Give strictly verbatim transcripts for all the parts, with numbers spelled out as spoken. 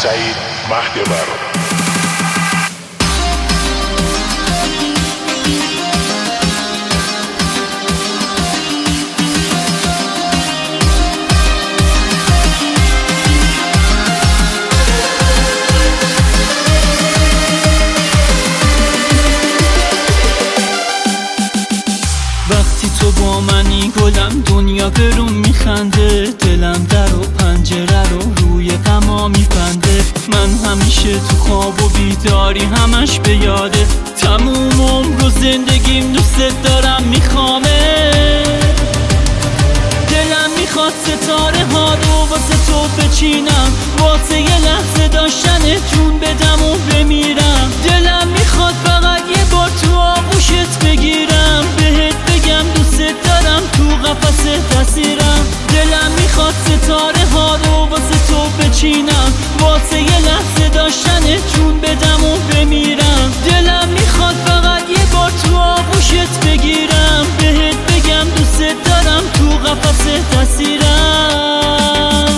سعید مهدور. وقتی تو با منی گلم دنیا برون میخنده، دلم در و پنجره رو روی غما میبنده. من همیشه تو خواب و بیداری همش به یاده، تموم عمر و زندگیم دوست دارم میخوامه. دلم میخواد ستاره ها رو واسه تو بچینم، واسه یه لحظه داشتن جون بدم و بمیرم. دلم میخواد فقط یه بار تو آغوشت بگیرم، بهت بگم دوست دارم، تو قفس اسیرم. دلم میخواد ستاره ها رو واسه تو بچینم، واسه یه لحظه داشتن جون بدم و بمیرم. دلم میخواد فقط یه بار تو آغوشت بگیرم، بهت بگم دوست دارم، تو قفس اسیرم.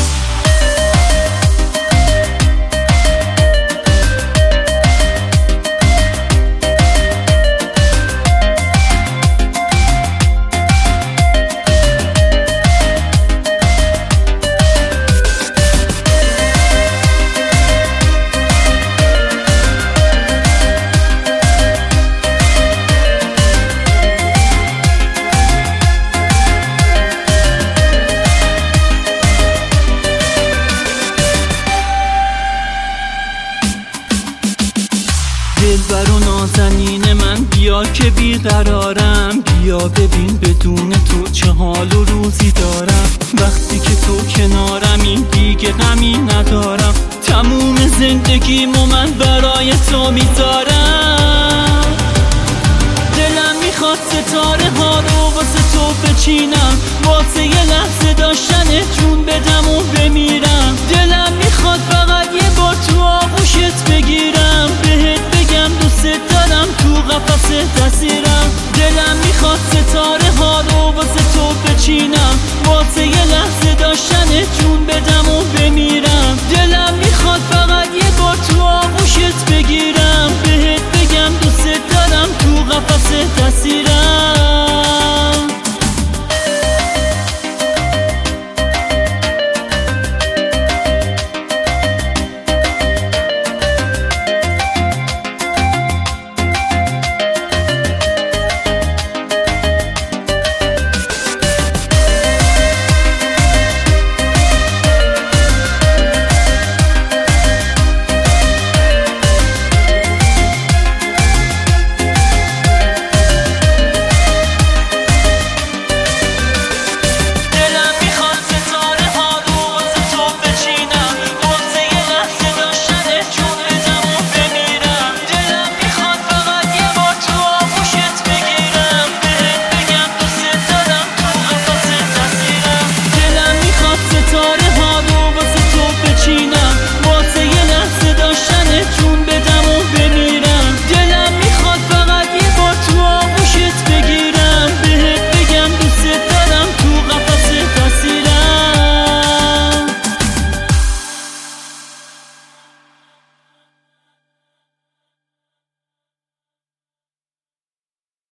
دلبر و نازنین من بیا که بیقرارم، بیا ببین بدون تو چه حال و روزی دارم. وقتی که تو کنارمی دیگه غمی ندارم، تموم زندگیمو من برای تو میذارم. دلم میخواد ستاره ها رو واسه تو بچینم، واسه یه لحظه داشتن جون بدم و بمیرم. دلم میخواد فقط یه بار تو آغوشت بگیرم، بهت بگم دوست دارم، تو قفس اسیرم. دلم میخواد ستاره ها رو واسه تو بچینم، واسه یه لحظه داشتن جون بدم و بمیرم.